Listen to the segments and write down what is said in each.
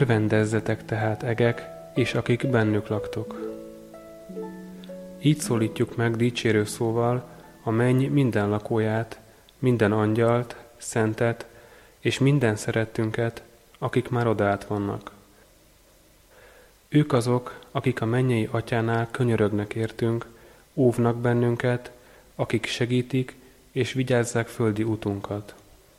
Örvendezzetek tehát, egek, és akik bennük laktok. Így szólítjuk meg dicsérő szóval a menny minden lakóját, minden angyalt, szentet és minden szerettünket, akik már odaállt vannak. Ők azok, akik a mennyei Atyánál könyörögnek értünk, óvnak bennünket, akik segítik és vigyázzák földi útunkat.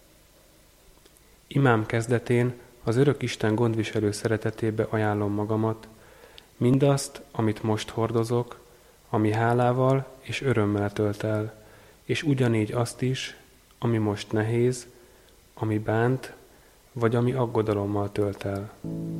Imám kezdetén az örök Isten gondviselő szeretetébe ajánlom magamat, mindazt, amit most hordozok, ami hálával és örömmel tölt el, és ugyanígy azt is, ami most nehéz, ami bánt, vagy ami aggodalommal tölt el.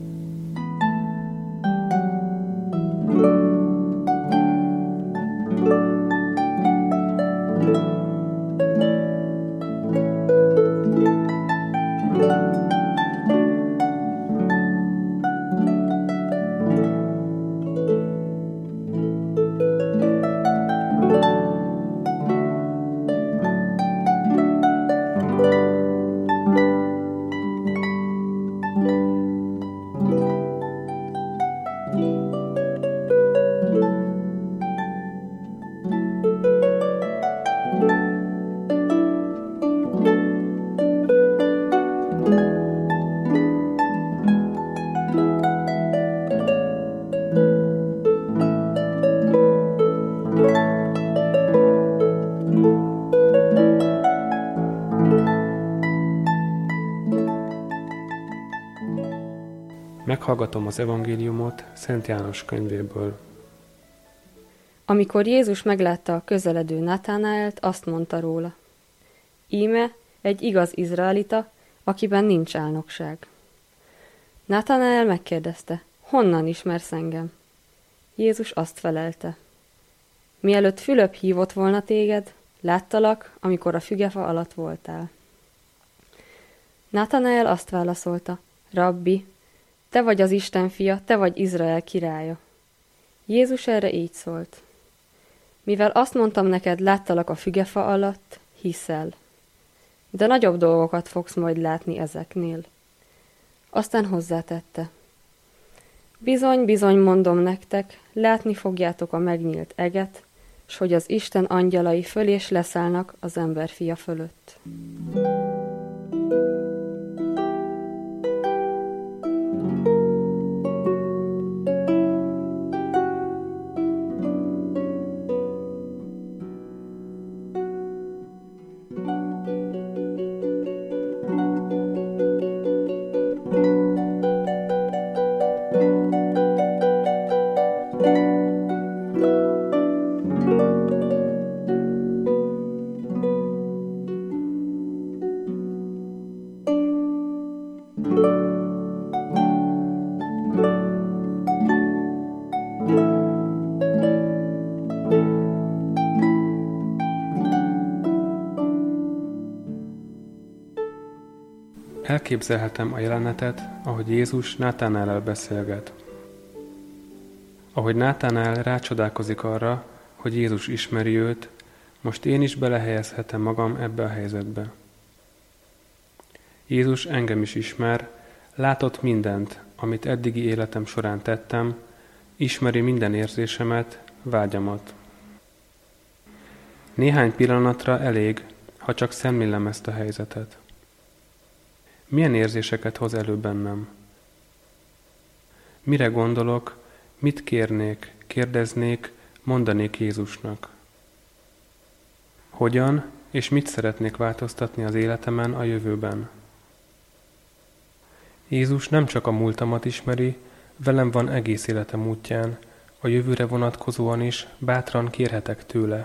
Meghallgatom az evangéliumot Szent János könyvéből. Amikor Jézus meglátta a közeledő Nátánaelt, azt mondta róla: Íme egy igaz izraelita, akiben nincs álnokság. Nátánael megkérdezte: Honnan ismersz engem? Jézus azt felelte: Mielőtt Fülöp hívott volna téged, láttalak, amikor a fügefa alatt voltál. Nátánael azt válaszolta: Rabbi, te vagy az Isten fia, te vagy Izrael királya. Jézus erre így szólt: Mivel azt mondtam neked, láttalak a fügefa alatt, hiszel. De nagyobb dolgokat fogsz majd látni ezeknél. Aztán hozzátette: Bizony, bizony mondom nektek, látni fogjátok a megnyílt eget, s hogy az Isten angyalai föl és leszállnak az emberfia fölött. Elképzelhetem a jelenetet, ahogy Jézus Nátánaellel beszélget. Ahogy Nátánael rácsodálkozik arra, hogy Jézus ismeri őt, most én is belehelyezhetem magam ebbe a helyzetbe. Jézus engem is ismer, látott mindent, amit eddigi életem során tettem, ismeri minden érzésemet, vágyamat. Néhány pillanatra elég, ha csak szemlélem ezt a helyzetet. Milyen érzéseket hoz elő bennem? Mire gondolok, mit kérnék, kérdeznék, mondanék Jézusnak? Hogyan és mit szeretnék változtatni az életemen a jövőben? Jézus nem csak a múltamat ismeri, velem van egész életem útján, a jövőre vonatkozóan is bátran kérhetek tőle.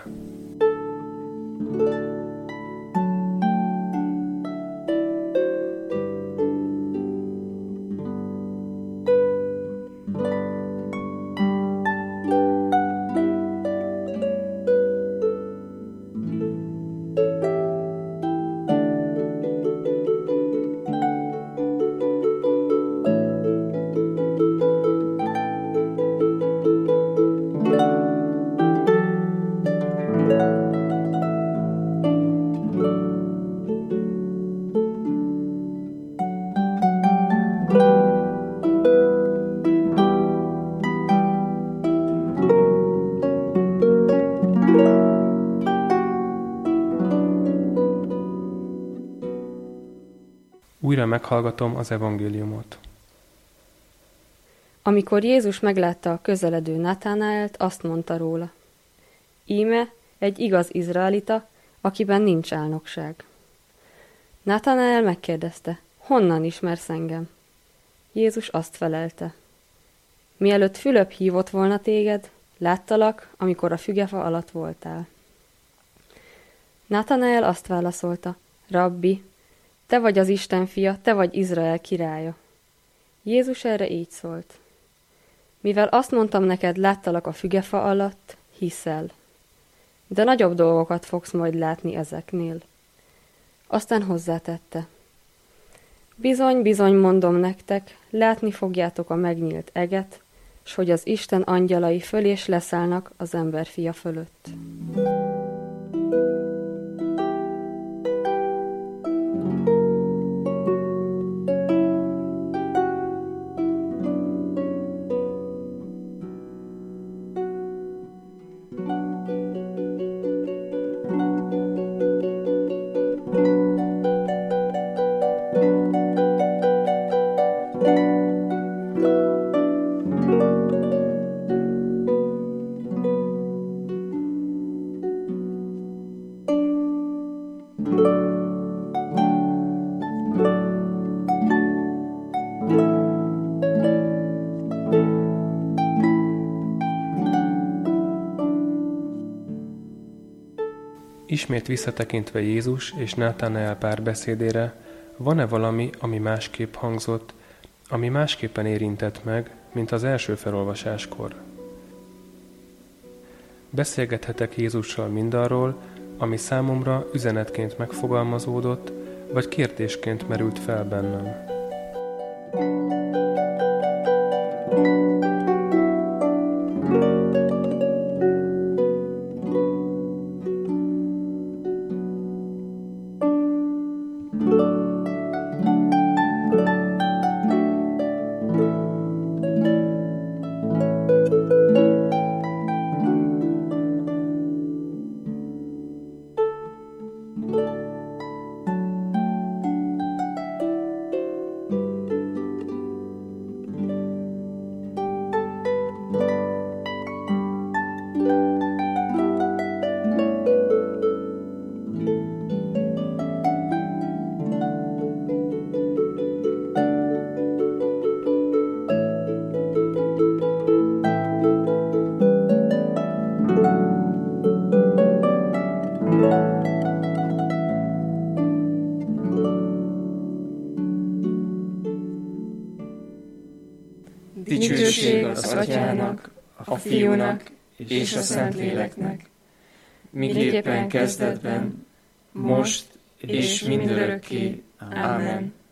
újra meghallgatom az evangéliumot. Amikor Jézus meglátta a közeledő Nathanaelt, azt mondta róla: íme egy igaz izraelita, akiben nincs álnokság. Nathanael megkérdezte: honnan ismersz engem? Jézus azt felelte: mielőtt Fülöp hívott volna téged, láttalak, amikor a fügefa alatt voltál. Nathanael azt válaszolta: Rabbi, te vagy az Isten fia, te vagy Izrael királya. Jézus erre így szólt: mivel azt mondtam neked, láttalak a fügefa alatt, hiszel. De nagyobb dolgokat fogsz majd látni ezeknél. Aztán hozzátette: bizony, bizony mondom nektek, látni fogjátok a megnyílt eget, s hogy az Isten angyalai föl és leszállnak az emberfia fölött. Ismét visszatekintve Jézus és Nathanael párbeszédére, van-e valami, ami másképp hangzott, ami másképpen érintett meg, mint az első felolvasáskor? Beszélgethetek Jézussal mindarról, ami számomra üzenetként megfogalmazódott, vagy kérdésként merült fel bennem. Dicsőség az Atyának, a Fiúnak és a Szentléleknek, miképpen kezdetben, most és mindörökké. Ámen.